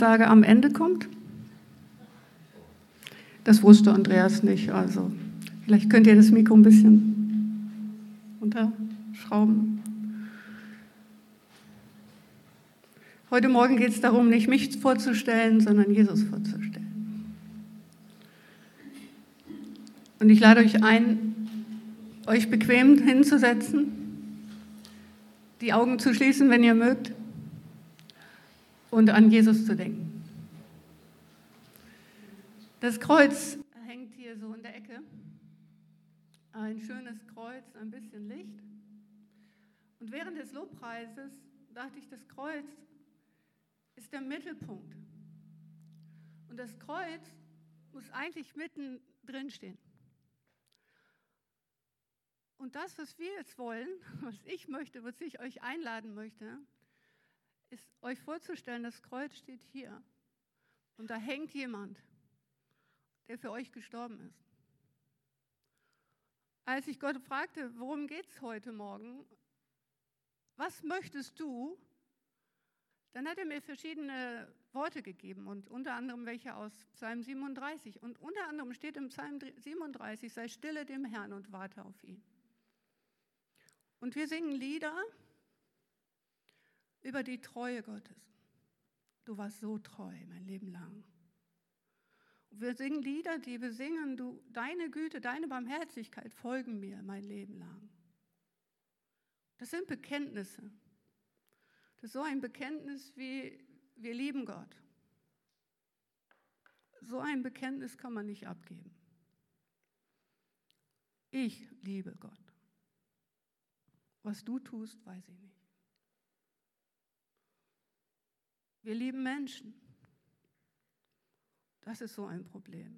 Tage am Ende kommt? Das wusste Andreas nicht, also vielleicht könnt ihr das Mikro ein bisschen unterschrauben. Heute Morgen geht es darum, nicht mich vorzustellen, sondern Jesus vorzustellen. Und ich lade euch ein, euch bequem hinzusetzen, die Augen zu schließen, wenn ihr mögt, und an Jesus zu denken. Das Kreuz hängt hier so in der Ecke. Ein schönes Kreuz, ein bisschen Licht. Und während des Lobpreises dachte ich, das Kreuz ist der Mittelpunkt. Und das Kreuz muss eigentlich mitten drin stehen. Und das, was wir jetzt wollen, was ich möchte, was ich euch einladen möchte, ist euch vorzustellen, das Kreuz steht hier. Und da hängt jemand, der für euch gestorben ist. Als ich Gott fragte, worum geht es heute Morgen, was möchtest du, dann hat er mir verschiedene Worte gegeben und unter anderem welche aus Psalm 37. Und unter anderem steht im Psalm 37, sei stille dem Herrn und warte auf ihn. Und wir singen Lieder über die Treue Gottes. Du warst so treu mein Leben lang. Wir singen Lieder, die besingen, deine Güte, deine Barmherzigkeit folgen mir mein Leben lang. Das sind Bekenntnisse. Das ist so ein Bekenntnis wie, wir lieben Gott. So ein Bekenntnis kann man nicht abgeben. Ich liebe Gott. Was du tust, weiß ich nicht. Wir lieben Menschen. Das ist so ein Problem.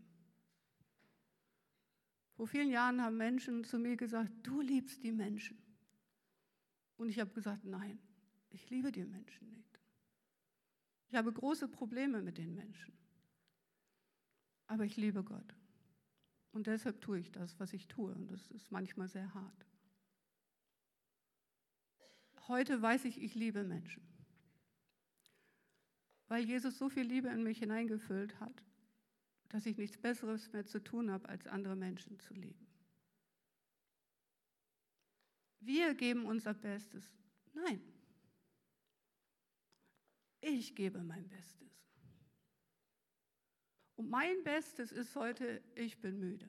Vor vielen Jahren haben Menschen zu mir gesagt, du liebst die Menschen. Und ich habe gesagt, nein, ich liebe die Menschen nicht. Ich habe große Probleme mit den Menschen. Aber ich liebe Gott. Und deshalb tue ich das, was ich tue. Und das ist manchmal sehr hart. Heute weiß ich, ich liebe Menschen. Weil Jesus so viel Liebe in mich hineingefüllt hat, dass ich nichts Besseres mehr zu tun habe, als andere Menschen zu lieben. Wir geben unser Bestes. Nein. Ich gebe mein Bestes. Und mein Bestes ist heute, ich bin müde.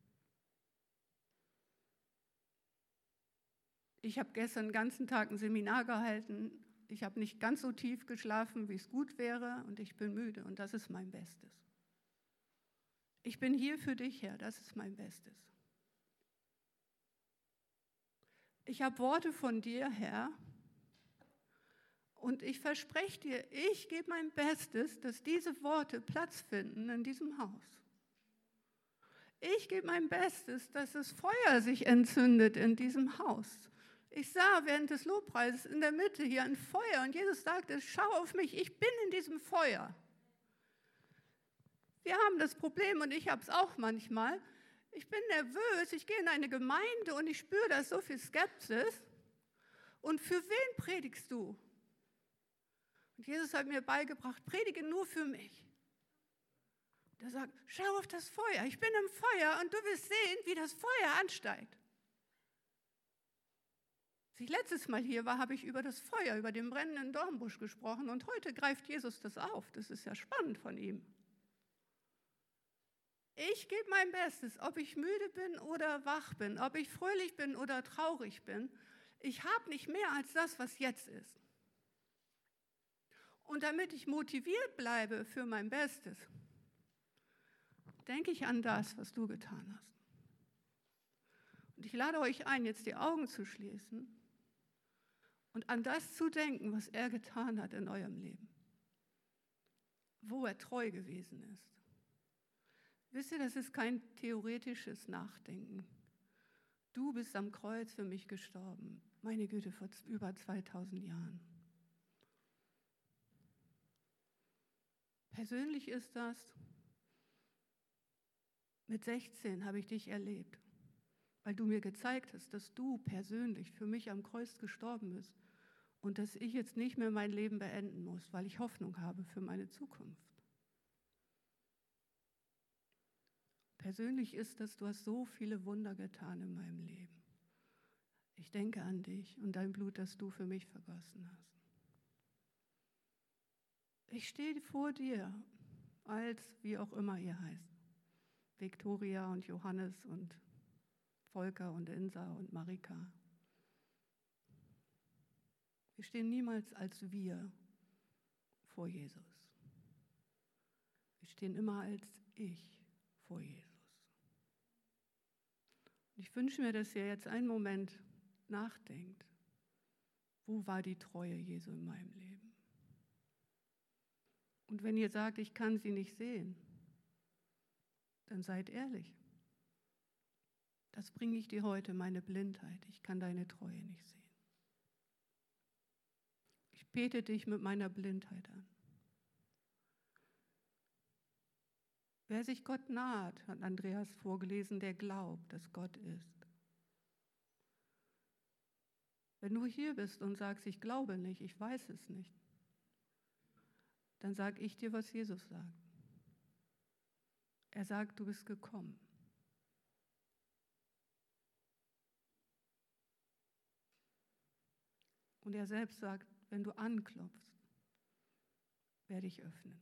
Ich habe gestern den ganzen Tag ein Seminar gehalten. Ich habe nicht ganz so tief geschlafen, wie es gut wäre, und ich bin müde, und das ist mein Bestes. Ich bin hier für dich, Herr, das ist mein Bestes. Ich habe Worte von dir, Herr, und ich verspreche dir, ich gebe mein Bestes, dass diese Worte Platz finden in diesem Haus. Ich gebe mein Bestes, dass das Feuer sich entzündet in diesem Haus. Ich sah während des Lobpreises in der Mitte hier ein Feuer und Jesus sagte, schau auf mich, ich bin in diesem Feuer. Wir haben das Problem und ich habe es auch manchmal. Ich bin nervös, ich gehe in eine Gemeinde und ich spüre da so viel Skepsis. Und für wen predigst du? Und Jesus hat mir beigebracht, predige nur für mich. Er sagt, schau auf das Feuer, ich bin im Feuer und du wirst sehen, wie das Feuer ansteigt. Als ich letztes Mal hier war, habe ich über das Feuer, über den brennenden Dornbusch gesprochen und heute greift Jesus das auf. Das ist ja spannend von ihm. Ich gebe mein Bestes, ob ich müde bin oder wach bin, ob ich fröhlich bin oder traurig bin. Ich habe nicht mehr als das, was jetzt ist. Und damit ich motiviert bleibe für mein Bestes, denke ich an das, was du getan hast. Und ich lade euch ein, jetzt die Augen zu schließen und an das zu denken, was er getan hat in eurem Leben. Wo er treu gewesen ist. Wisst ihr, das ist kein theoretisches Nachdenken. Du bist am Kreuz für mich gestorben. Meine Güte, vor über 2000 Jahren. Persönlich ist das, mit 16 habe ich dich erlebt, weil du mir gezeigt hast, dass du persönlich für mich am Kreuz gestorben bist und dass ich jetzt nicht mehr mein Leben beenden muss, weil ich Hoffnung habe für meine Zukunft. Persönlich ist das, du hast so viele Wunder getan in meinem Leben. Ich denke an dich und dein Blut, das du für mich vergossen hast. Ich stehe vor dir, als wie auch immer ihr heißt, Viktoria und Johannes und Volker und Insa und Marika. Wir stehen niemals als wir vor Jesus. Wir stehen immer als ich vor Jesus. Und ich wünsche mir, dass ihr jetzt einen Moment nachdenkt, wo war die Treue Jesu in meinem Leben? Und wenn ihr sagt, ich kann sie nicht sehen, dann seid ehrlich. Das bringe ich dir heute, meine Blindheit. Ich kann deine Treue nicht sehen. Ich bete dich mit meiner Blindheit an. Wer sich Gott naht, hat Andreas vorgelesen, der glaubt, dass Gott ist. Wenn du hier bist und sagst, ich glaube nicht, ich weiß es nicht, dann sage ich dir, was Jesus sagt. Er sagt, du bist gekommen. Und er selbst sagt, wenn du anklopfst, werde ich öffnen.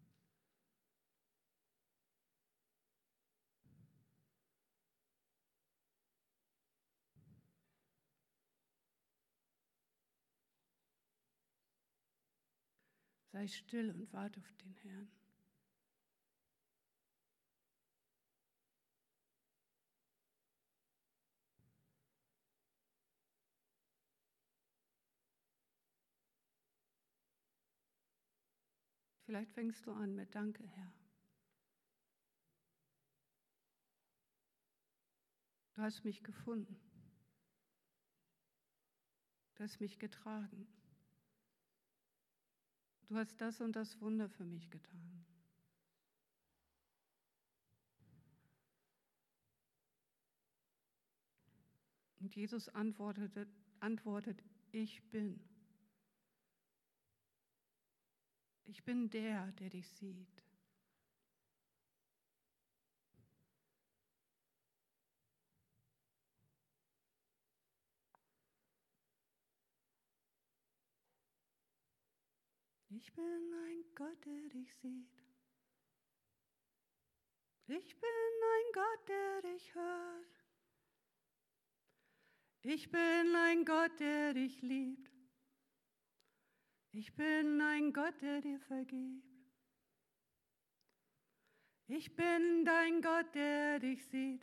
Sei still und warte auf den Herrn. Vielleicht fängst du an mit Danke, Herr. Du hast mich gefunden. Du hast mich getragen. Du hast das und das Wunder für mich getan. Und Jesus antwortet, ich bin. Ich bin der dich sieht. Ich bin ein Gott, der dich sieht. Ich bin ein Gott, der dich hört. Ich bin ein Gott, der dich liebt. Ich bin ein Gott, der dir vergibt. Ich bin dein Gott, der dich sieht.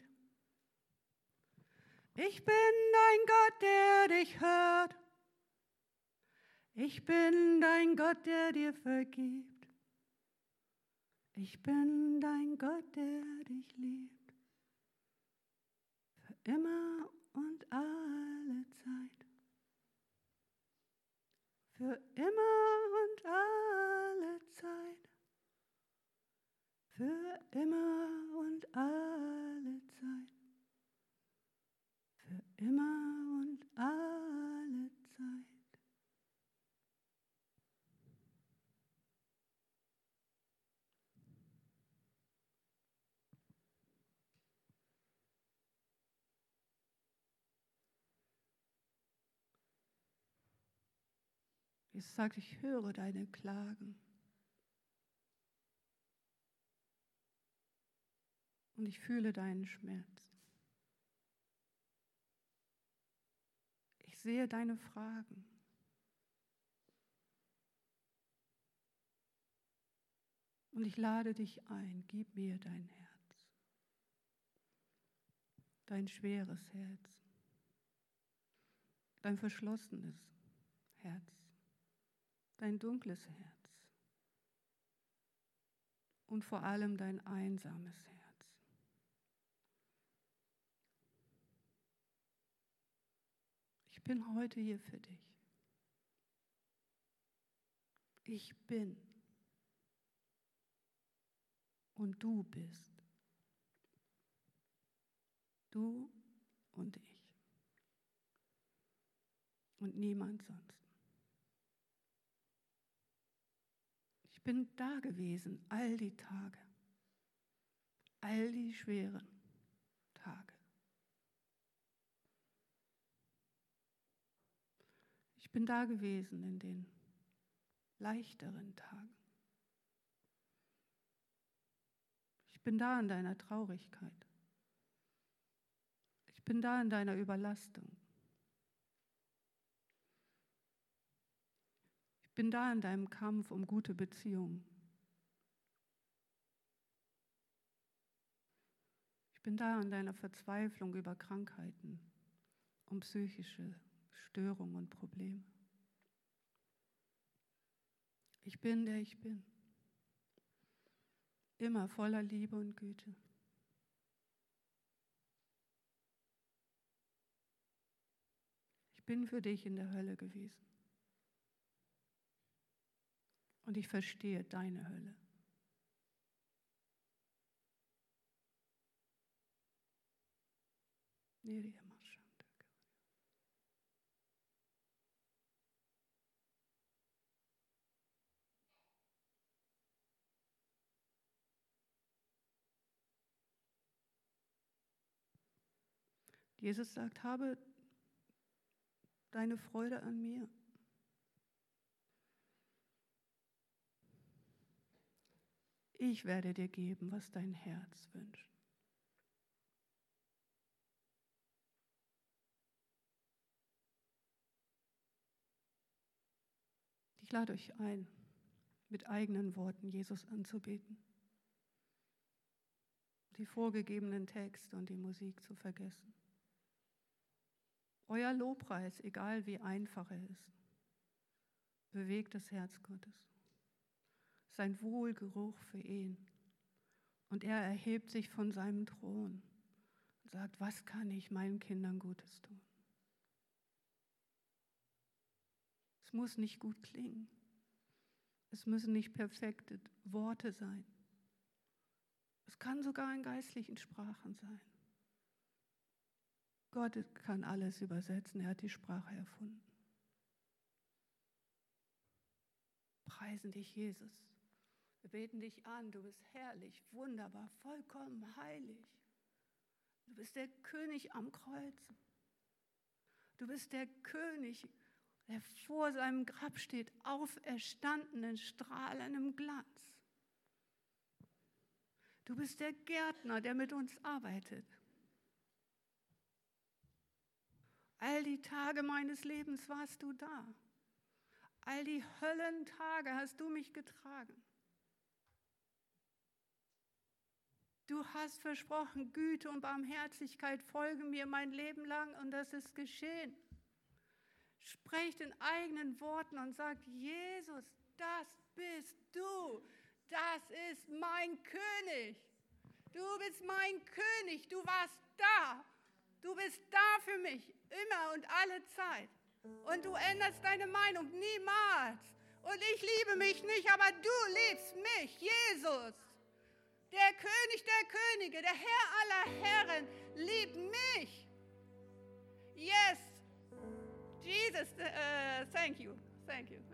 Ich bin dein Gott, der dich hört. Ich bin dein Gott, der dir vergibt. Ich bin dein Gott, der dich liebt. Für immer und alle Zeit. Für immer und alle Zeit. Für immer und alle Zeit. Für immer und alle Zeit. Jesus sagt, ich höre deine Klagen. Und ich fühle deinen Schmerz. Ich sehe deine Fragen. Und ich lade dich ein, gib mir dein Herz. Dein schweres Herz. Dein verschlossenes Herz. Dein dunkles Herz. Und vor allem dein einsames Herz. Ich bin heute hier für dich. Ich bin. Und du bist. Du und ich. Und niemand sonst. Ich bin da gewesen, all die Tage, all die schweren Tage. Ich bin da gewesen in den leichteren Tagen. Ich bin da in deiner Traurigkeit. Ich bin da in deiner Überlastung. Ich bin da in deinem Kampf um gute Beziehungen. Ich bin da in deiner Verzweiflung über Krankheiten, um psychische Störungen und Probleme. Ich bin, der ich bin. Immer voller Liebe und Güte. Ich bin für dich in der Hölle gewesen. Und ich verstehe deine Hölle. Jesus sagt, habe deine Freude an mir. Ich werde dir geben, was dein Herz wünscht. Ich lade euch ein, mit eigenen Worten Jesus anzubeten, die vorgegebenen Texte und die Musik zu vergessen. Euer Lobpreis, egal wie einfach er ist, bewegt das Herz Gottes. Sein Wohlgeruch für ihn. Und er erhebt sich von seinem Thron und sagt, was kann ich meinen Kindern Gutes tun? Es muss nicht gut klingen. Es müssen nicht perfekte Worte sein. Es kann sogar in geistlichen Sprachen sein. Gott kann alles übersetzen, er hat die Sprache erfunden. Preisen dich, Jesus. Wir beten dich an, du bist herrlich, wunderbar, vollkommen heilig. Du bist der König am Kreuz. Du bist der König, der vor seinem Grab steht, auferstanden in strahlendem Glanz. Du bist der Gärtner, der mit uns arbeitet. All die Tage meines Lebens warst du da. All die Höllentage hast du mich getragen. Du hast versprochen, Güte und Barmherzigkeit folgen mir mein Leben lang und das ist geschehen. Sprecht in eigenen Worten und sagt, Jesus, das bist du. Das ist mein König. Du bist mein König. Du warst da. Du bist da für mich, immer und alle Zeit. Und du änderst deine Meinung niemals. Und ich liebe mich nicht, aber du liebst mich, Jesus. Der König der Könige, der Herr aller Herren, liebt mich. Yes. Jesus, thank you. Thank you.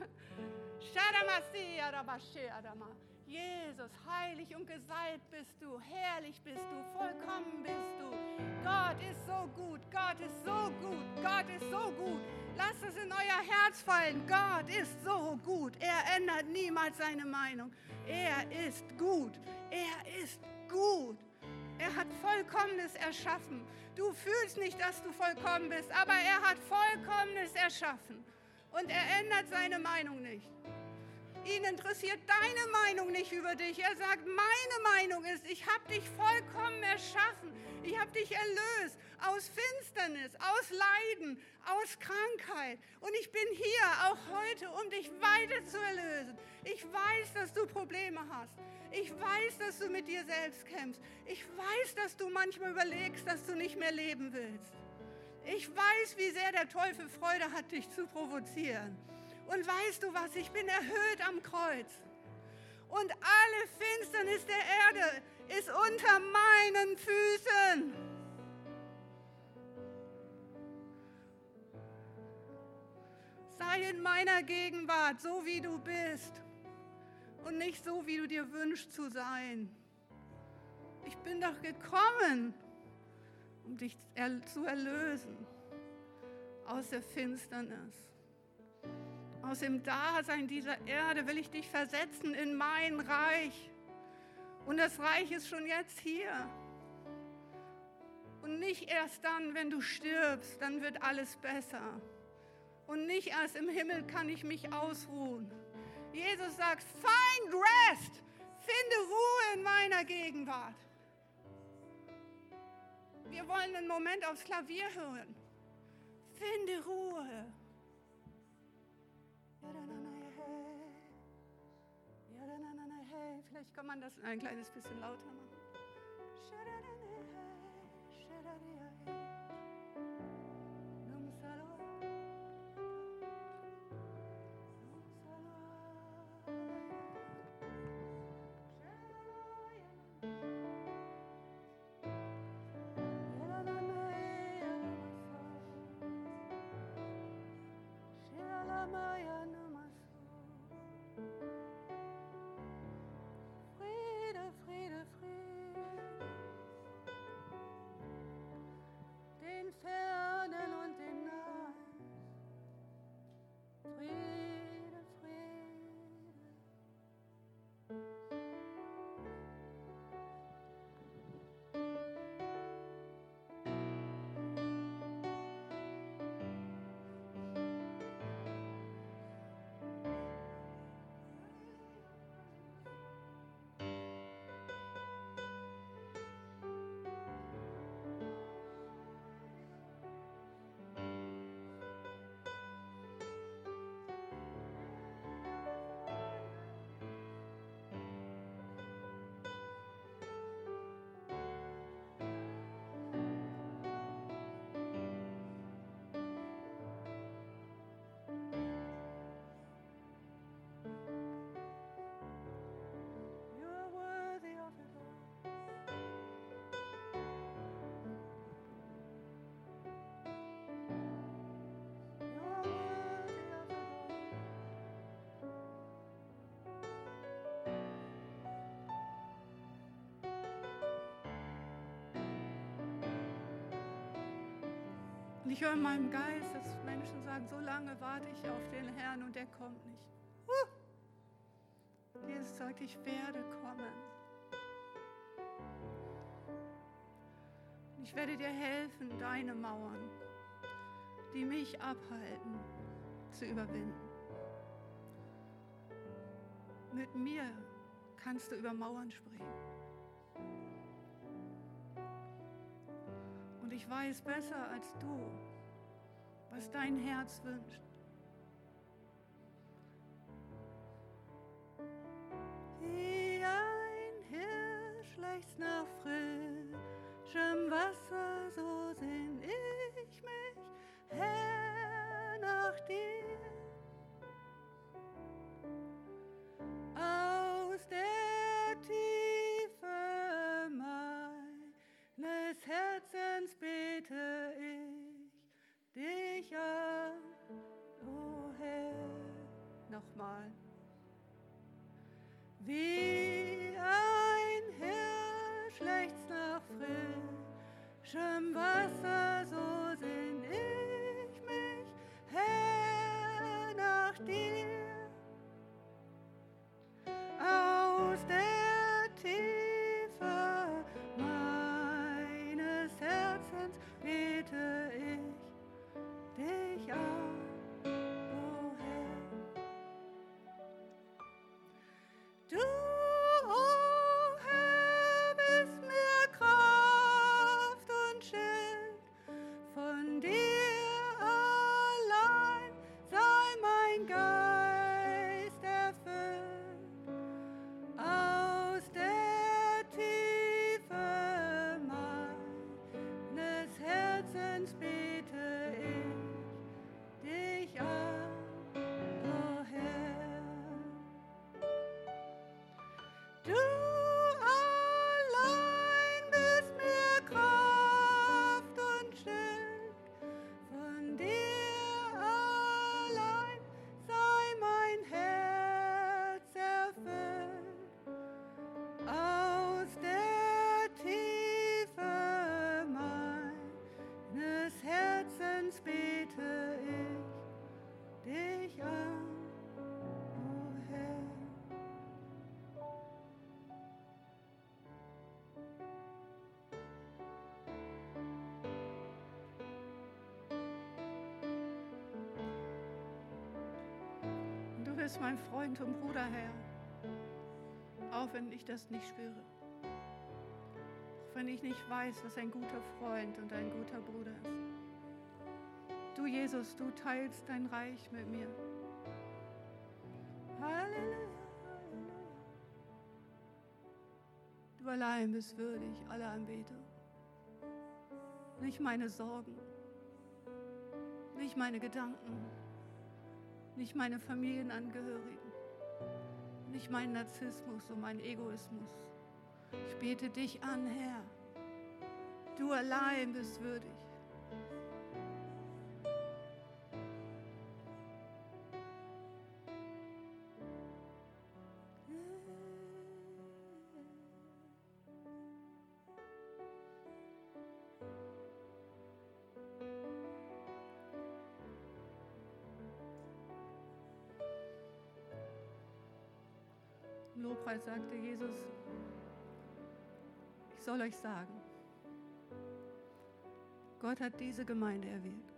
Jesus, heilig und gesalbt bist du, herrlich bist du, vollkommen bist du. Gott ist so gut, Gott ist so gut, Gott ist so gut. Lasst es in euer Herz fallen. Gott ist so gut. Er ändert niemals seine Meinung. Er ist gut. Er ist gut. Er hat Vollkommenes erschaffen. Du fühlst nicht, dass du vollkommen bist, aber er hat Vollkommenes erschaffen. Und er ändert seine Meinung nicht. Ihn interessiert deine Meinung nicht über dich. Er sagt, meine Meinung ist, ich habe dich vollkommen erschaffen. Ich habe dich erlöst aus Finsternis, aus Leiden, aus Krankheit. Und ich bin hier auch heute, um dich weiter zu erlösen. Ich weiß, dass du Probleme hast. Ich weiß, dass du mit dir selbst kämpfst. Ich weiß, dass du manchmal überlegst, dass du nicht mehr leben willst. Ich weiß, wie sehr der Teufel Freude hat, dich zu provozieren. Und weißt du was, ich bin erhöht am Kreuz. Und alle Finsternis der Erde ist unter meinen Füßen. Sei in meiner Gegenwart, so wie du bist. und nicht so, wie du dir wünschst zu sein. Ich bin doch gekommen, um dich zu erlösen aus der Finsternis. Aus dem Dasein dieser Erde will ich dich versetzen in mein Reich. Und das Reich ist schon jetzt hier. Und nicht erst dann, wenn du stirbst, dann wird alles besser. Und nicht erst im Himmel kann ich mich ausruhen. Jesus sagt, find rest, finde Ruhe in meiner Gegenwart. Wir wollen einen Moment aufs Klavier hören. Finde Ruhe. Vielleicht kann man das ein kleines bisschen lauter machen. Friede, Friede, Friede, den Fernen und den Nahen, Friede, Friede. You're worthy of it all. You're worthy of it all. Und ich höre in meinem Geist, dass Menschen sagen, so lange warte ich auf den Herrn und der kommt nicht. Jesus sagt, ich werde kommen. Ich werde dir helfen, deine Mauern, die mich abhalten, zu überwinden. Mit mir kannst du über Mauern springen. Und ich weiß besser als du, was dein Herz wünscht. Wie ein Hirsch lechzt nach frischem Wasser, so sehn ich mich, Herr, nach dir. Aus der Tiefe meines Herzens bete ich dich an, o Herr. Nochmal. Wie ein Hirsch lechzt nach frischem Wasser, bist mein Freund und Bruder, Herr. Auch wenn ich das nicht spüre. Auch wenn ich nicht weiß, was ein guter Freund und ein guter Bruder ist. Du, Jesus, du teilst dein Reich mit mir. Halleluja. Du allein bist würdig aller Anbetung. Nicht meine Sorgen, nicht meine Gedanken, nicht meine Familienangehörigen, nicht mein Narzissmus und mein Egoismus. Ich bete dich an, Herr. Du allein bist würdig. Im Lobpreis sagte Jesus, ich soll euch sagen, Gott hat diese Gemeinde erwählt.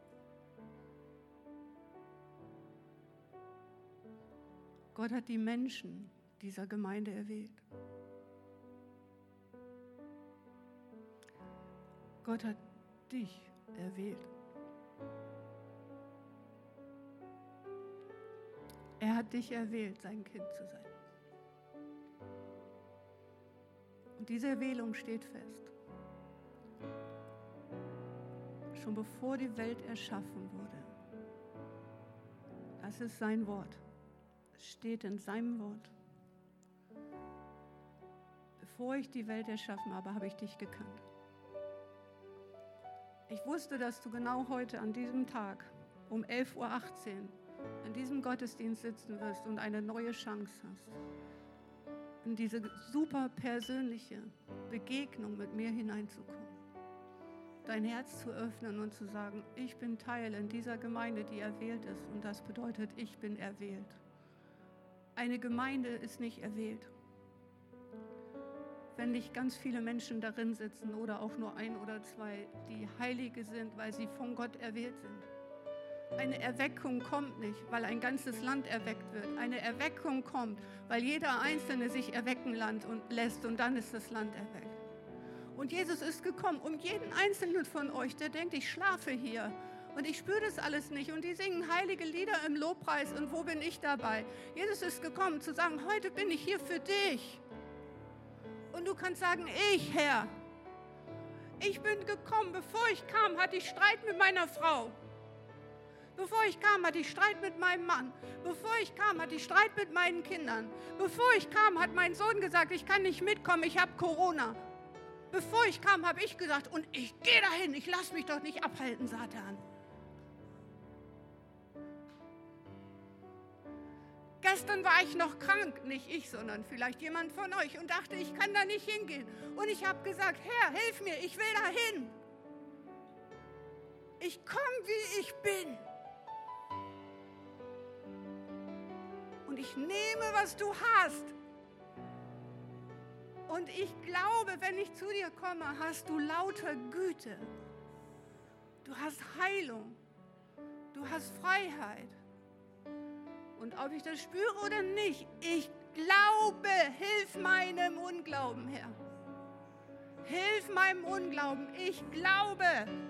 Gott hat die Menschen dieser Gemeinde erwählt. Gott hat dich erwählt. Er hat dich erwählt, sein Kind zu sein. Und diese Erwählung steht fest. Schon bevor die Welt erschaffen wurde. Das ist sein Wort. Es steht in seinem Wort. Bevor ich die Welt erschaffen habe, habe ich dich gekannt. Ich wusste, dass du genau heute an diesem Tag um 11:18 Uhr in diesem Gottesdienst sitzen wirst und eine neue Chance hast, in diese super persönliche Begegnung mit mir hineinzukommen. Dein Herz zu öffnen und zu sagen, ich bin Teil in dieser Gemeinde, die erwählt ist. Und das bedeutet, ich bin erwählt. Eine Gemeinde ist nicht erwählt, wenn nicht ganz viele Menschen darin sitzen oder auch nur ein oder zwei, die Heilige sind, weil sie von Gott erwählt sind. Eine Erweckung kommt nicht, weil ein ganzes Land erweckt wird. Eine Erweckung kommt, weil jeder Einzelne sich erwecken lässt und dann ist das Land erweckt. Und Jesus ist gekommen, um jeden Einzelnen von euch, der denkt, ich schlafe hier und ich spüre das alles nicht und die singen heilige Lieder im Lobpreis und wo bin ich dabei? Jesus ist gekommen, zu sagen, heute bin ich hier für dich. Und du kannst sagen, ich, Herr, ich bin gekommen, bevor ich kam, hatte ich Streit mit meiner Frau. Bevor ich kam, hatte ich Streit mit meinem Mann. Bevor ich kam, hatte ich Streit mit meinen Kindern. Bevor ich kam, hat mein Sohn gesagt, ich kann nicht mitkommen, ich habe Corona. Bevor ich kam, habe ich gesagt, und ich gehe dahin, ich lasse mich doch nicht abhalten, Satan. Gestern war ich noch krank, nicht ich, sondern vielleicht jemand von euch und dachte, ich kann da nicht hingehen. Und ich habe gesagt, Herr, hilf mir, ich will dahin. Ich komme, wie ich bin. Und ich nehme, was du hast. Und ich glaube, wenn ich zu dir komme, hast du lauter Güte. Du hast Heilung. Du hast Freiheit. Und ob ich das spüre oder nicht, ich glaube, hilf meinem Unglauben, Herr. Hilf meinem Unglauben. Ich glaube.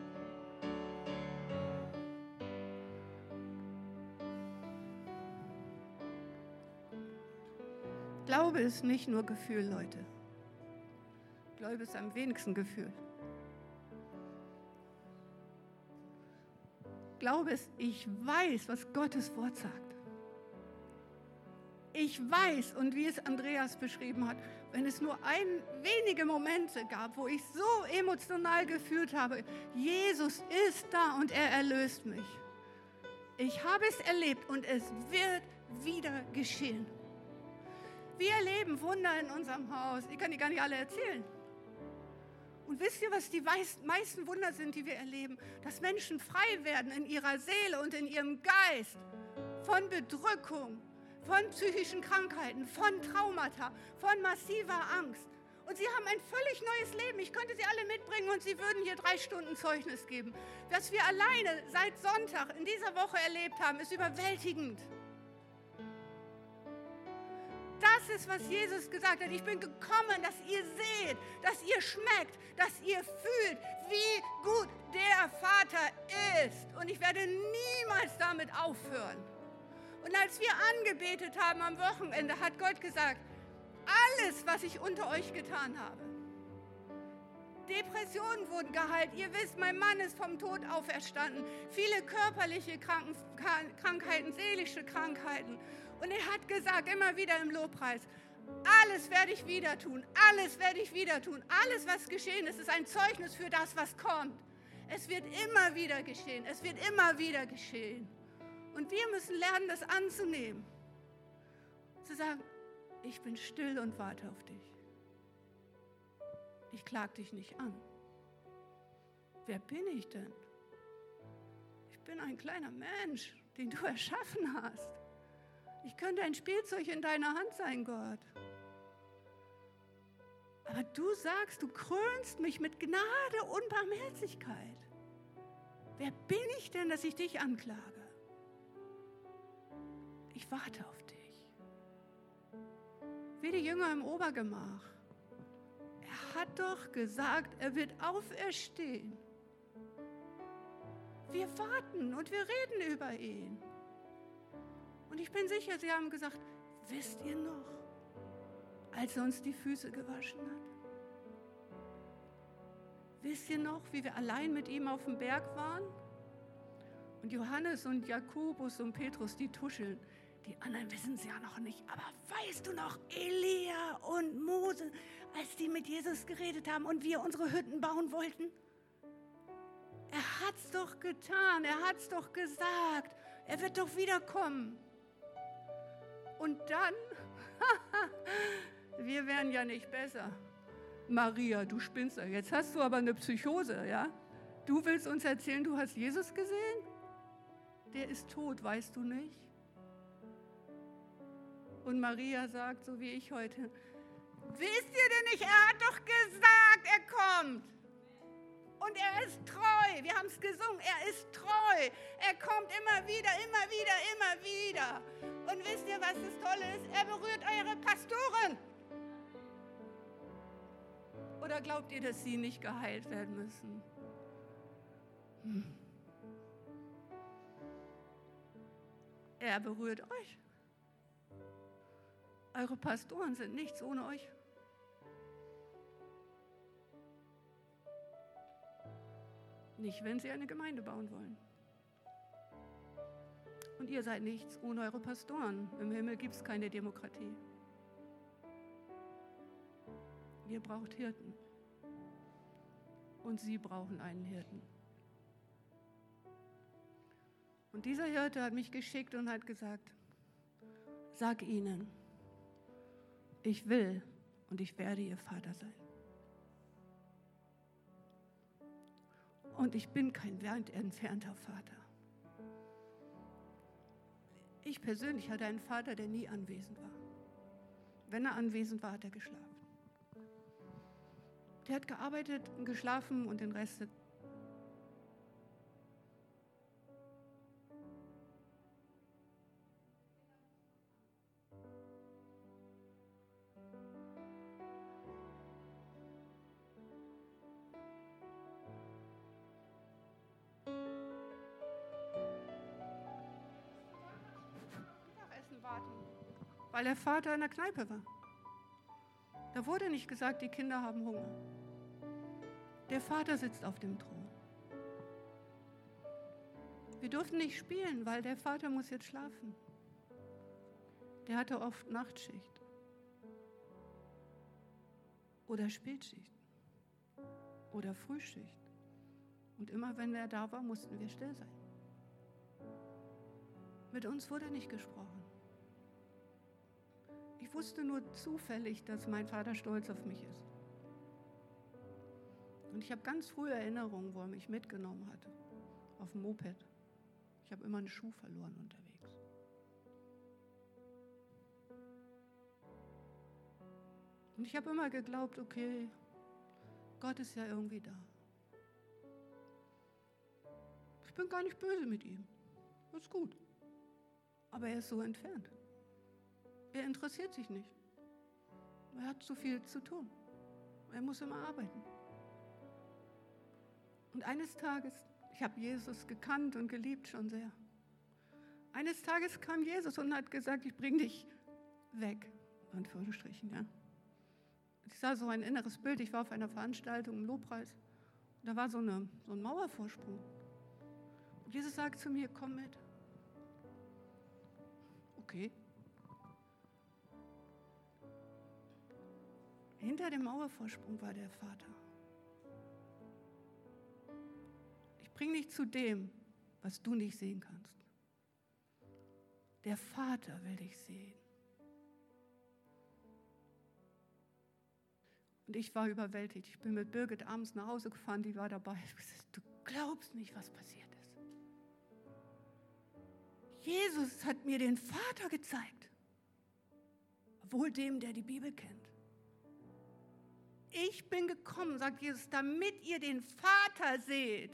Glaube ist nicht nur Gefühl, Leute. Glaube ist am wenigsten Gefühl. Glaube ist, ich weiß, was Gottes Wort sagt. Ich weiß, und wie es Andreas beschrieben hat, wenn es nur wenige Momente gab, wo ich so emotional gefühlt habe, Jesus ist da und er erlöst mich. Ich habe es erlebt und es wird wieder geschehen. Wir erleben Wunder in unserem Haus. Ich kann die gar nicht alle erzählen. Und wisst ihr, was die meisten Wunder sind, die wir erleben? Dass Menschen frei werden in ihrer Seele und in ihrem Geist von Bedrückung, von psychischen Krankheiten, von Traumata, von massiver Angst. Und sie haben ein völlig neues Leben. Ich könnte sie alle mitbringen und sie würden hier 3 Stunden Zeugnis geben. Was wir alleine seit Sonntag in dieser Woche erlebt haben, ist überwältigend. ist, was Jesus gesagt hat. Ich bin gekommen, dass ihr seht, dass ihr schmeckt, dass ihr fühlt, wie gut der Vater ist. Und ich werde niemals damit aufhören. Und als wir angebetet haben am Wochenende, hat Gott gesagt, alles, was ich unter euch getan habe. Depressionen wurden geheilt. Ihr wisst, mein Mann ist vom Tod auferstanden. Viele körperliche Krankheiten, seelische Krankheiten. Und er hat gesagt, immer wieder im Lobpreis, alles werde ich wieder tun, alles werde ich wieder tun. Alles, was geschehen ist, ist ein Zeugnis für das, was kommt. Es wird immer wieder geschehen, es wird immer wieder geschehen. Und wir müssen lernen, das anzunehmen. Zu sagen, ich bin still und warte auf dich. Ich klag dich nicht an. Wer bin ich denn? Ich bin ein kleiner Mensch, den du erschaffen hast. Ich könnte ein Spielzeug in deiner Hand sein, Gott. Aber du sagst, du krönst mich mit Gnade und Barmherzigkeit. Wer bin ich denn, dass ich dich anklage? Ich warte auf dich. Wie die Jünger im Obergemach. Er hat doch gesagt, er wird auferstehen. Wir warten und wir reden über ihn. Und ich bin sicher, sie haben gesagt, wisst ihr noch, als er uns die Füße gewaschen hat? Wisst ihr noch, wie wir allein mit ihm auf dem Berg waren? Und Johannes und Jakobus und Petrus, die tuscheln. Die anderen wissen es ja noch nicht. Aber weißt du noch, Elia und Mose, als die mit Jesus geredet haben und wir unsere Hütten bauen wollten? Er hat es doch getan, er hat es doch gesagt. Er wird doch wiederkommen. Und dann, wir wären ja nicht besser. Maria, du spinnst ja. Jetzt hast du aber eine Psychose, ja? Du willst uns erzählen, du hast Jesus gesehen? Der ist tot, weißt du nicht? Und Maria sagt, so wie ich heute, wisst ihr denn nicht, er hat doch gesagt, er kommt. Und er ist treu. Wir haben es gesungen, er ist treu. Er kommt immer wieder, immer wieder, immer wieder. Und wisst ihr, was das Tolle ist? Er berührt eure Pastoren. Oder glaubt ihr, dass sie nicht geheilt werden müssen? Er berührt euch. Eure Pastoren sind nichts ohne euch. Nicht, wenn sie eine Gemeinde bauen wollen. Und ihr seid nichts ohne eure Pastoren. Im Himmel gibt es keine Demokratie. Ihr braucht Hirten. Und sie brauchen einen Hirten. Und dieser Hirte hat mich geschickt und hat gesagt, sag ihnen, ich will und ich werde ihr Vater sein. Und ich bin kein weit entfernter Vater. Ich persönlich hatte einen Vater, der nie anwesend war. Wenn er anwesend war, hat er geschlafen. Der hat gearbeitet und geschlafen und den Rest. Warten, weil der Vater in der Kneipe war. Da wurde nicht gesagt, die Kinder haben Hunger. Der Vater sitzt auf dem Thron. Wir durften nicht spielen, weil der Vater muss jetzt schlafen. Der hatte oft Nachtschicht oder Spätschicht oder Frühschicht. Und immer wenn er da war, mussten wir still sein. Mit uns wurde nicht gesprochen. Ich wusste nur zufällig, dass mein Vater stolz auf mich ist. Und ich habe ganz frühe Erinnerungen, wo er mich mitgenommen hat, auf dem Moped. Ich habe immer einen Schuh verloren unterwegs. Und ich habe immer geglaubt, okay, Gott ist ja irgendwie da. Ich bin gar nicht böse mit ihm. Das ist gut. Aber er ist so entfernt. Er interessiert sich nicht. Er hat so viel zu tun. Er muss immer arbeiten. Und eines Tages, ich habe Jesus gekannt und geliebt schon sehr. Eines Tages kam Jesus und hat gesagt, ich bringe dich weg. In Anführungsstrichen, ja. Ich sah so ein inneres Bild. Ich war auf einer Veranstaltung im Lobpreis. Und da war so ein Mauervorsprung. Und Jesus sagt zu mir, komm mit. Okay. Hinter dem Mauervorsprung war der Vater. Ich bringe dich zu dem, was du nicht sehen kannst. Der Vater will dich sehen. Und ich war überwältigt. Ich bin mit Birgit abends nach Hause gefahren, die war dabei. Ich gesagt, du glaubst nicht, was passiert ist. Jesus hat mir den Vater gezeigt. Wohl dem, der die Bibel kennt. Ich bin gekommen, sagt Jesus, damit ihr den Vater seht.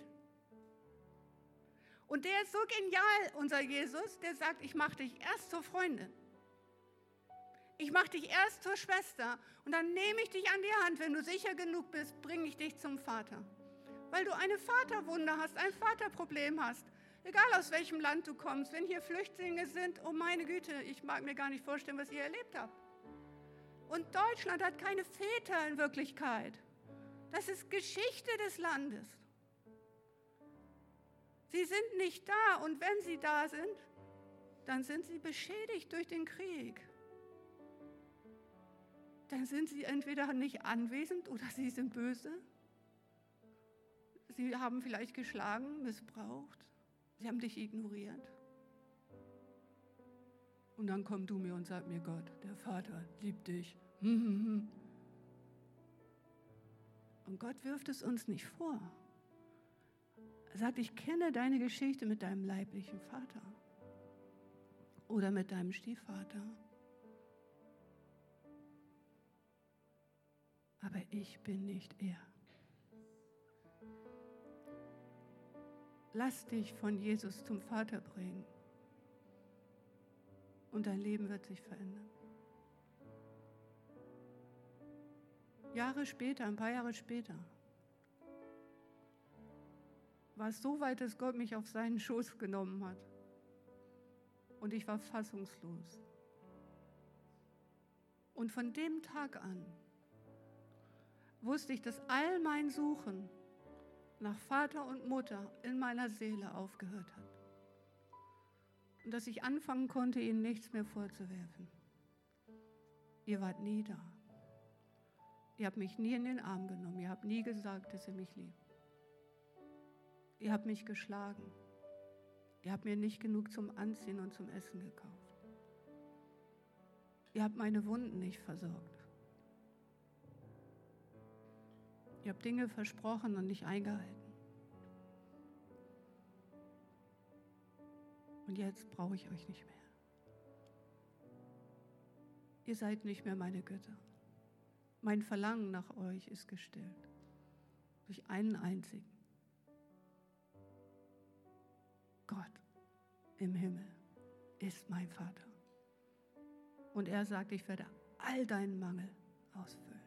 Und der ist so genial, unser Jesus, der sagt, ich mache dich erst zur Freundin. Ich mache dich erst zur Schwester und dann nehme ich dich an die Hand. Wenn du sicher genug bist, bringe ich dich zum Vater. Weil du eine Vaterwunde hast, ein Vaterproblem hast. Egal aus welchem Land du kommst, wenn hier Flüchtlinge sind, oh meine Güte, ich mag mir gar nicht vorstellen, was ihr erlebt habt. Und Deutschland hat keine Väter in Wirklichkeit. Das ist Geschichte des Landes. Sie sind nicht da und wenn sie da sind, dann sind sie beschädigt durch den Krieg. Dann sind sie entweder nicht anwesend oder sie sind böse. Sie haben vielleicht geschlagen, missbraucht. Sie haben dich ignoriert. Und dann komm du mir und sag mir, Gott, der Vater liebt dich. Und Gott wirft es uns nicht vor. Er sagt, ich kenne deine Geschichte mit deinem leiblichen Vater oder mit deinem Stiefvater. Aber ich bin nicht er. Lass dich von Jesus zum Vater bringen und dein Leben wird sich verändern. Ein paar Jahre später, war es so weit, dass Gott mich auf seinen Schoß genommen hat. Und ich war fassungslos. Und von dem Tag an wusste ich, dass all mein Suchen nach Vater und Mutter in meiner Seele aufgehört hat. Und dass ich anfangen konnte, ihnen nichts mehr vorzuwerfen. Ihr wart nie da. Ihr habt mich nie in den Arm genommen. Ihr habt nie gesagt, dass ihr mich liebt. Ihr habt mich geschlagen. Ihr habt mir nicht genug zum Anziehen und zum Essen gekauft. Ihr habt meine Wunden nicht versorgt. Ihr habt Dinge versprochen und nicht eingehalten. Und jetzt brauche ich euch nicht mehr. Ihr seid nicht mehr meine Götter. Mein Verlangen nach euch ist gestillt. Durch einen einzigen. Gott im Himmel ist mein Vater. Und er sagt, ich werde all deinen Mangel ausfüllen.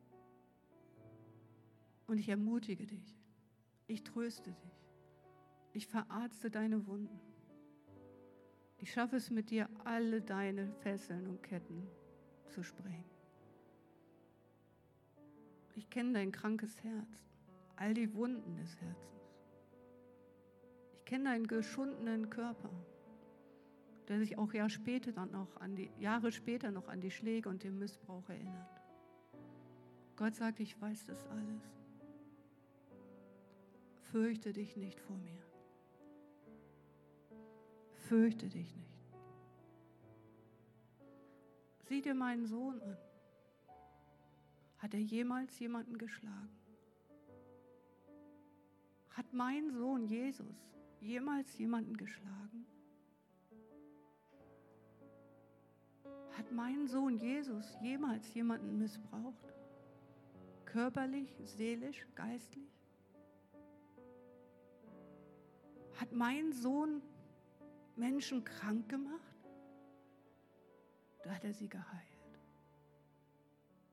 Und ich ermutige dich. Ich tröste dich. Ich verarzte deine Wunden. Ich schaffe es mit dir, alle deine Fesseln und Ketten zu sprengen. Ich kenne dein krankes Herz, all die Wunden des Herzens. Ich kenne deinen geschundenen Körper, der sich auch Jahre später noch an die Schläge und den Missbrauch erinnert. Gott sagt, ich weiß das alles. Fürchte dich nicht vor mir. Fürchte dich nicht. Sieh dir meinen Sohn an. Hat er jemals jemanden geschlagen? Hat mein Sohn Jesus jemals jemanden geschlagen? Hat mein Sohn Jesus jemals jemanden missbraucht? Körperlich, seelisch, geistlich? Hat mein Sohn Menschen krank gemacht? Da hat er sie geheilt.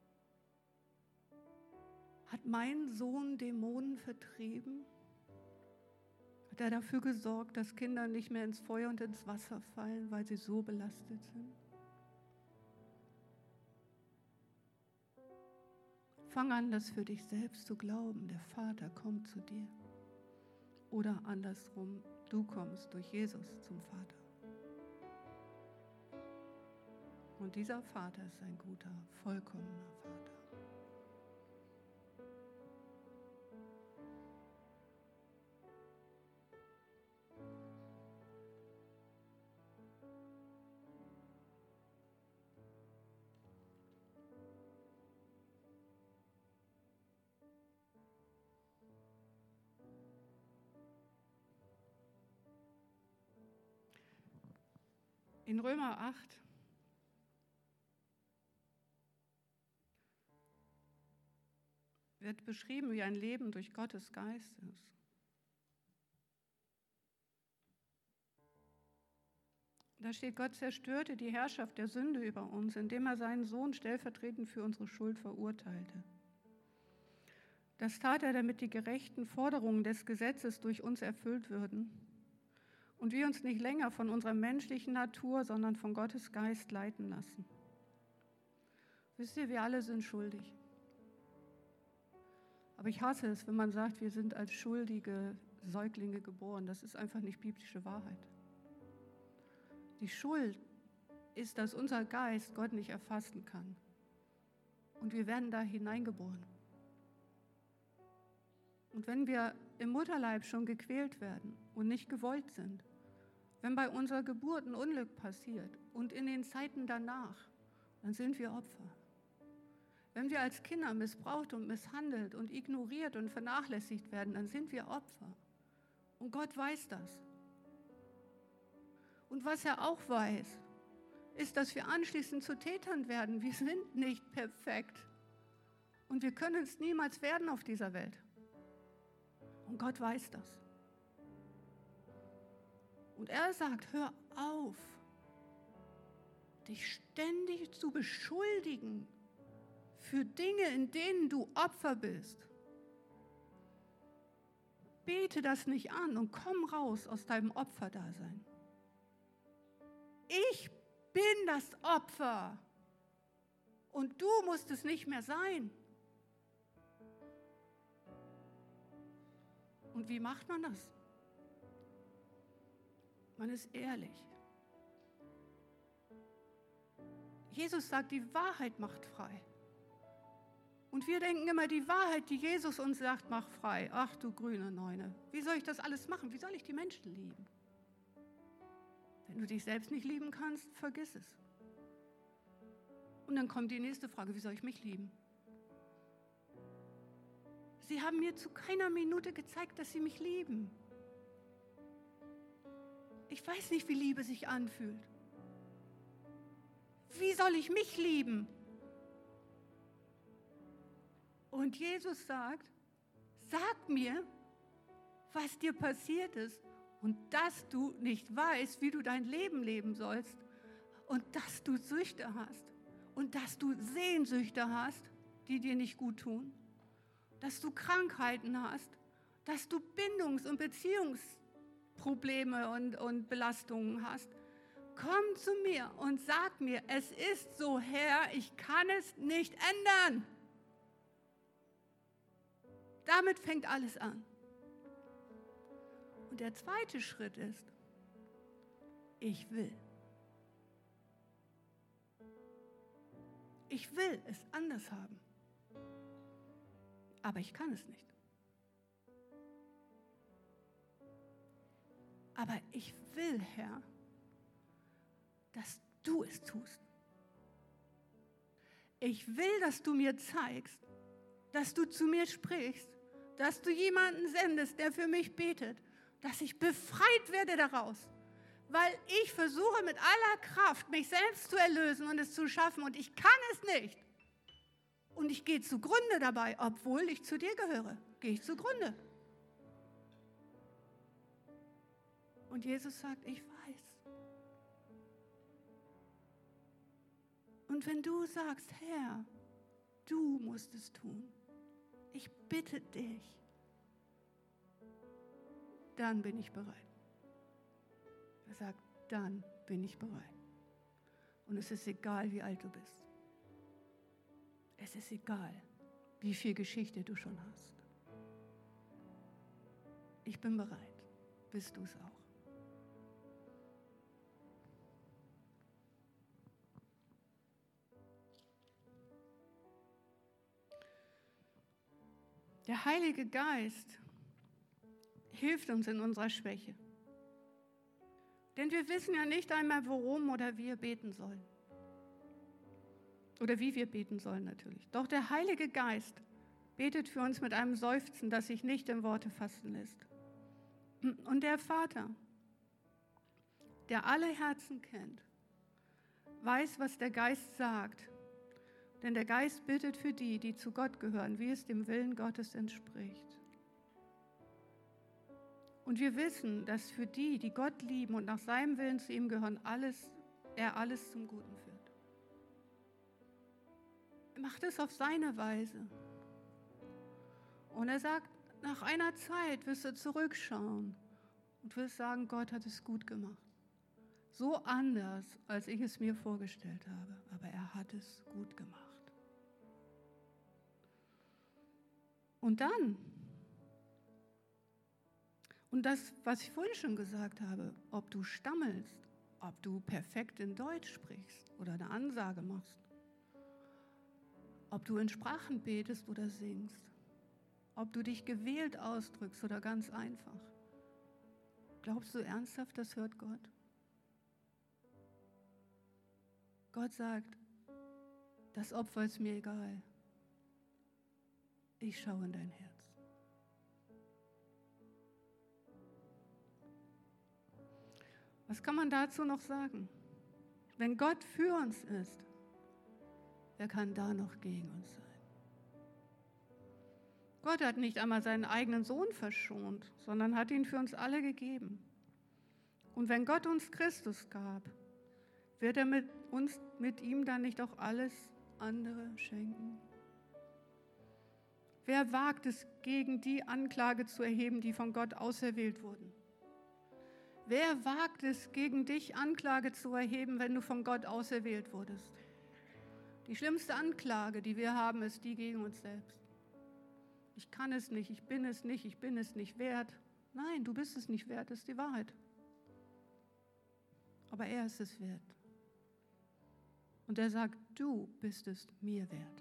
Hat mein Sohn Dämonen vertrieben? Hat er dafür gesorgt, dass Kinder nicht mehr ins Feuer und ins Wasser fallen, weil sie so belastet sind? Fang an, das für dich selbst zu glauben. Der Vater kommt zu dir. Oder andersrum, du kommst durch Jesus zum Vater. Und dieser Vater ist ein guter, vollkommener Vater. In Römer 8 wird beschrieben, wie ein Leben durch Gottes Geist ist. Da steht, Gott zerstörte die Herrschaft der Sünde über uns, indem er seinen Sohn stellvertretend für unsere Schuld verurteilte. Das tat er, damit die gerechten Forderungen des Gesetzes durch uns erfüllt würden und wir uns nicht länger von unserer menschlichen Natur, sondern von Gottes Geist leiten lassen. Wisst ihr, wir alle sind schuldig. Aber ich hasse es, wenn man sagt, wir sind als schuldige Säuglinge geboren. Das ist einfach nicht biblische Wahrheit. Die Schuld ist, dass unser Geist Gott nicht erfassen kann. Und wir werden da hineingeboren. Und wenn wir im Mutterleib schon gequält werden und nicht gewollt sind, wenn bei unserer Geburt ein Unglück passiert und in den Zeiten danach, dann sind wir Opfer. Wenn wir als Kinder missbraucht und misshandelt und ignoriert und vernachlässigt werden, dann sind wir Opfer. Und Gott weiß das. Und was er auch weiß, ist, dass wir anschließend zu Tätern werden. Wir sind nicht perfekt. Und wir können es niemals werden auf dieser Welt. Und Gott weiß das. Und er sagt, hör auf, dich ständig zu beschuldigen für Dinge, in denen du Opfer bist. Bete das nicht an und komm raus aus deinem Opferdasein. Ich bin das Opfer und du musst es nicht mehr sein. Und wie macht man das? Man ist ehrlich. Jesus sagt, die Wahrheit macht frei. Und wir denken immer, die Wahrheit, die Jesus uns sagt, macht frei. Ach du grüne Neune, wie soll ich das alles machen? Wie soll ich die Menschen lieben? Wenn du dich selbst nicht lieben kannst, vergiss es. Und dann kommt die nächste Frage, wie soll ich mich lieben? Sie haben mir zu keiner Minute gezeigt, dass sie mich lieben. Ich weiß nicht, wie Liebe sich anfühlt. Wie soll ich mich lieben? Und Jesus sagt, sag mir, was dir passiert ist und dass du nicht weißt, wie du dein Leben leben sollst und dass du Süchte hast und dass du Sehnsüchte hast, die dir nicht gut tun, dass du Krankheiten hast, dass du Bindungs- und Beziehungsprobleme und Belastungen hast. Komm zu mir und sag mir, es ist so, Herr, ich kann es nicht ändern. Damit fängt alles an. Und der zweite Schritt ist, ich will. Ich will es anders haben. Aber ich kann es nicht. Aber ich will, Herr, dass du es tust. Ich will, dass du mir zeigst, dass du zu mir sprichst, dass du jemanden sendest, der für mich betet, dass ich befreit werde daraus, weil ich versuche mit aller Kraft, mich selbst zu erlösen und es zu schaffen und ich kann es nicht. Und ich gehe zugrunde dabei, obwohl ich zu dir gehöre, gehe ich zugrunde. Und Jesus sagt, ich weiß. Und wenn du sagst, Herr, du musst es tun, Ich bitte dich. Dann bin ich bereit. Er sagt, dann bin ich bereit. Und es ist egal, wie alt du bist. Es ist egal, wie viel Geschichte du schon hast. Ich bin bereit. Bist du es auch? Der Heilige Geist hilft uns in unserer Schwäche. Denn wir wissen ja nicht einmal, worum oder wie wir beten sollen. Oder wie wir beten sollen natürlich. Doch der Heilige Geist betet für uns mit einem Seufzen, das sich nicht in Worte fassen lässt. Und der Vater, der alle Herzen kennt, weiß, was der Geist sagt. Denn der Geist bittet für die, die zu Gott gehören, wie es dem Willen Gottes entspricht. Und wir wissen, dass für die, die Gott lieben und nach seinem Willen zu ihm gehören, er alles zum Guten führt. Er macht es auf seine Weise. Und er sagt, nach einer Zeit wirst du zurückschauen und wirst sagen, Gott hat es gut gemacht. So anders, als ich es mir vorgestellt habe, aber er hat es gut gemacht. Und dann, und das, was ich vorhin schon gesagt habe, ob du stammelst, ob du perfekt in Deutsch sprichst oder eine Ansage machst, ob du in Sprachen betest oder singst, ob du dich gewählt ausdrückst oder ganz einfach. Glaubst du ernsthaft, das hört Gott? Gott sagt, das Opfer ist mir egal. Ich schaue in dein Herz. Was kann man dazu noch sagen? Wenn Gott für uns ist, wer kann da noch gegen uns sein? Gott hat nicht einmal seinen eigenen Sohn verschont, sondern hat ihn für uns alle gegeben. Und wenn Gott uns Christus gab, wird er mit ihm dann nicht auch alles andere schenken? Wer wagt es, gegen die Anklage zu erheben, die von Gott auserwählt wurden? Wer wagt es, gegen dich Anklage zu erheben, wenn du von Gott auserwählt wurdest? Die schlimmste Anklage, die wir haben, ist die gegen uns selbst. Ich kann es nicht, ich bin es nicht wert. Nein, du bist es nicht wert, das ist die Wahrheit. Aber er ist es wert. Und er sagt, du bist es mir wert.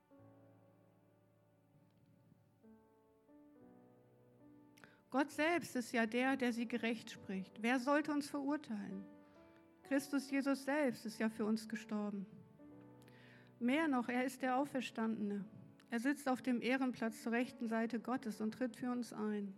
Gott selbst ist ja der sie gerecht spricht. Wer sollte uns verurteilen? Christus Jesus selbst ist ja für uns gestorben. Mehr noch, er ist der Auferstandene. Er sitzt auf dem Ehrenplatz zur rechten Seite Gottes und tritt für uns ein.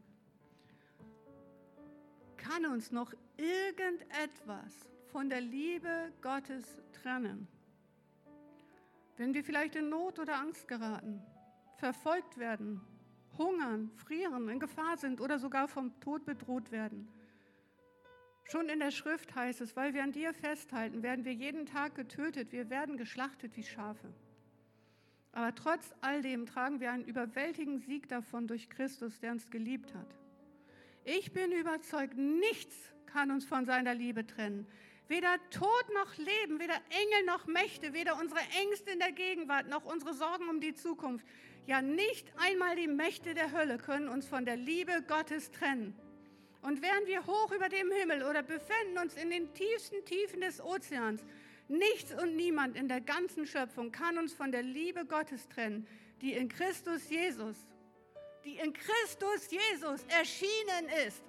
Kann uns noch irgendetwas von der Liebe Gottes trennen? Wenn wir vielleicht in Not oder Angst geraten, verfolgt werden, hungern, frieren, in Gefahr sind oder sogar vom Tod bedroht werden. Schon in der Schrift heißt es, weil wir an dir festhalten, werden wir jeden Tag getötet, wir werden geschlachtet wie Schafe. Aber trotz all dem tragen wir einen überwältigenden Sieg davon durch Christus, der uns geliebt hat. Ich bin überzeugt, nichts kann uns von seiner Liebe trennen. Weder Tod noch Leben, weder Engel noch Mächte, weder unsere Ängste in der Gegenwart noch unsere Sorgen um die Zukunft. Ja, nicht einmal die Mächte der Hölle können uns von der Liebe Gottes trennen. Und wären wir hoch über dem Himmel oder befinden uns in den tiefsten Tiefen des Ozeans, nichts und niemand in der ganzen Schöpfung kann uns von der Liebe Gottes trennen, die in Christus Jesus erschienen ist.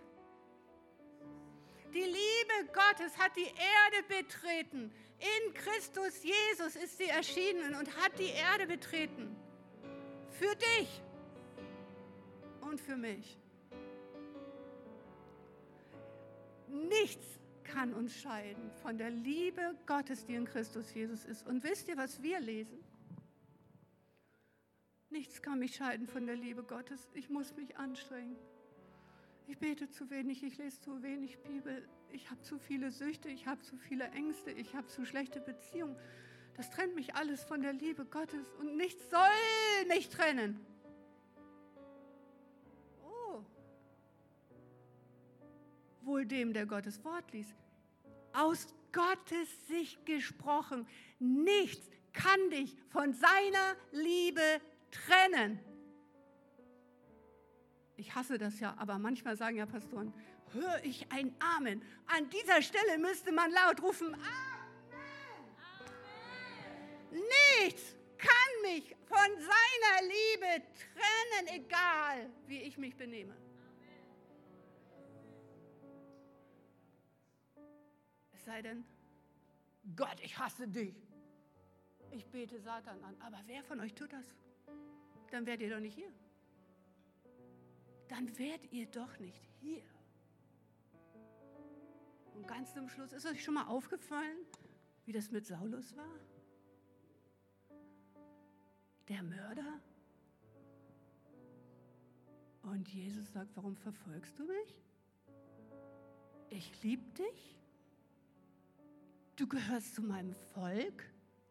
Die Liebe Gottes hat die Erde betreten. In Christus Jesus ist sie erschienen und hat die Erde betreten. Für dich und für mich. Nichts kann uns scheiden von der Liebe Gottes, die in Christus Jesus ist. Und wisst ihr, was wir lesen? Nichts kann mich scheiden von der Liebe Gottes. Ich muss mich anstrengen. Ich bete zu wenig, ich lese zu wenig Bibel. Ich habe zu viele Süchte, ich habe zu viele Ängste, ich habe zu schlechte Beziehungen. Das trennt mich alles von der Liebe Gottes und nichts soll mich trennen. wohl dem, der Gottes Wort liest. Aus Gottes Sicht gesprochen, nichts kann dich von seiner Liebe trennen. Ich hasse das ja, aber manchmal sagen ja Pastoren, höre ich ein Amen. An dieser Stelle müsste man laut rufen, Amen. Amen. Nichts kann mich von seiner Liebe trennen, egal wie ich mich benehme. Es sei denn, Gott, ich hasse dich. Ich bete Satan an. Aber wer von euch tut das? Dann wärt ihr doch nicht hier. Dann wärt ihr doch nicht hier. Und ganz zum Schluss, ist euch schon mal aufgefallen, wie das mit Saulus war? Der Mörder? Und Jesus sagt, warum verfolgst du mich? Ich liebe dich. Du gehörst zu meinem Volk.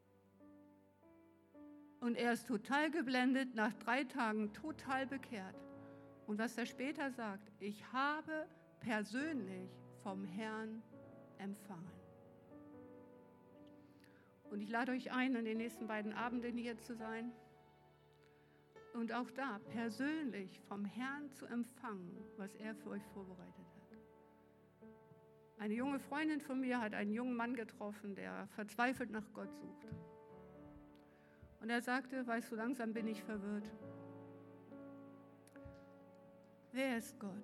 Und er ist total geblendet, nach 3 Tagen total bekehrt. Und was er später sagt, ich habe persönlich vom Herrn empfangen. Und ich lade euch ein, an den nächsten beiden Abenden hier zu sein und auch da persönlich vom Herrn zu empfangen, was er für euch vorbereitet hat. Eine junge Freundin von mir hat einen jungen Mann getroffen, der verzweifelt nach Gott sucht. Und er sagte, weißt du, langsam bin ich verwirrt. Wer ist Gott?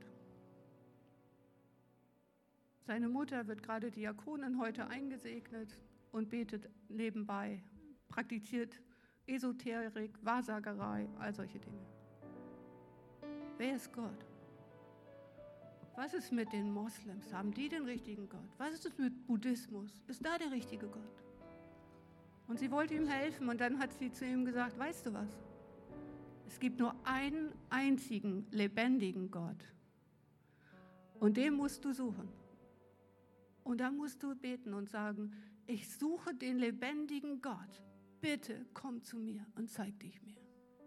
Seine Mutter wird gerade Diakonin heute eingesegnet und betet nebenbei, praktiziert Esoterik, Wahrsagerei, all solche Dinge. Wer ist Gott? Was ist mit den Moslems? Haben die den richtigen Gott? Was ist es mit Buddhismus? Ist da der richtige Gott? Und sie wollte ihm helfen und dann hat sie zu ihm gesagt, weißt du was? Es gibt nur einen einzigen lebendigen Gott und den musst du suchen. Und dann musst du beten und sagen, ich suche den lebendigen Gott. Bitte komm zu mir und zeig dich mir.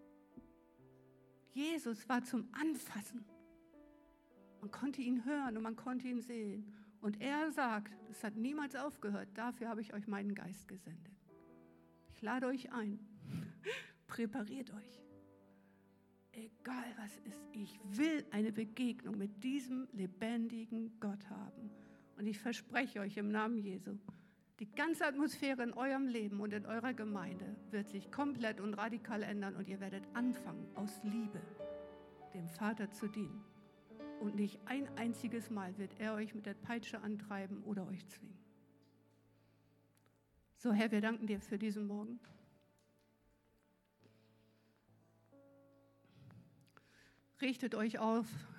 Jesus war zum Anfassen. Man konnte ihn hören und man konnte ihn sehen. Und er sagt, es hat niemals aufgehört, dafür habe ich euch meinen Geist gesendet. Ich lade euch ein, präpariert euch. Egal was ist, ich will eine Begegnung mit diesem lebendigen Gott haben. Und ich verspreche euch im Namen Jesu, die ganze Atmosphäre in eurem Leben und in eurer Gemeinde wird sich komplett und radikal ändern und ihr werdet anfangen, aus Liebe dem Vater zu dienen. Und nicht ein einziges Mal wird er euch mit der Peitsche antreiben oder euch zwingen. So, Herr, wir danken dir für diesen Morgen. Richtet euch auf.